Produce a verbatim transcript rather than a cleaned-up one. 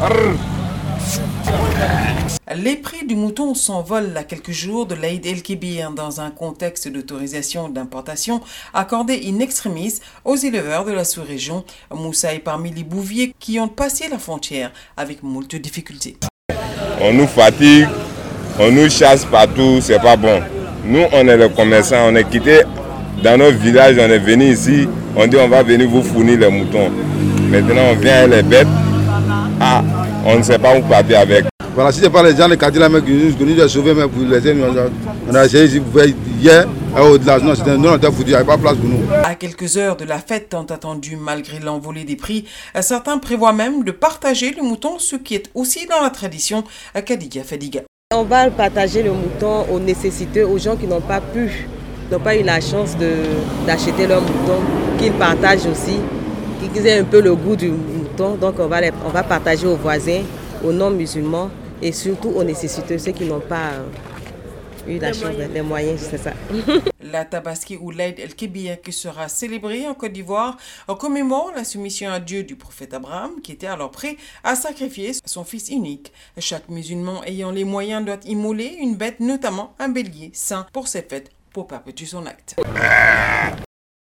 Les prix du mouton s'envolent à quelques jours de l'Aïd el-Kébir dans un contexte d'autorisation d'importation accordée in extremis aux éleveurs de la sous-région. Moussa est parmi les bouviers qui ont passé la frontière avec moult difficultés. On nous fatigue, on nous chasse partout, c'est pas bon. Nous, on est les commerçants, on est quitté dans nos villages, on est venu ici, on dit on va venir vous fournir les moutons. Maintenant, on vient avec les bêtes, ah, on ne sait pas où partir avec. Voilà, si ce n'est pas les gens, les quartiers là, qui nous ont sauvés, mais pour les aider, on a essayé ici, hier, au-delà, non, c'était non, on était foutu, il n'y avait pas de place pour nous. À quelques heures de la fête tant attendue malgré l'envolée des prix, certains prévoient même de partager le mouton, ce qui est aussi dans la tradition à Kadiga Fadiga. On va partager le mouton aux nécessiteux, aux gens qui n'ont pas pu, n'ont pas eu la chance d'acheter leur mouton, qu'ils partagent aussi, qu'ils aient un peu le goût du mouton. Donc on va, les, on va partager aux voisins, aux non-musulmans et surtout aux nécessiteux, ceux qui n'ont pas euh, eu la chance, les moyens, c'est ça. La Tabaski ou l'Aïd el-Kébir qui sera célébrée en Côte d'Ivoire commémore la soumission à Dieu du prophète Abraham qui était alors prêt à sacrifier son fils unique. Chaque musulman ayant les moyens doit immoler une bête, notamment un bélier saint pour cette fête pour perpétuer son acte.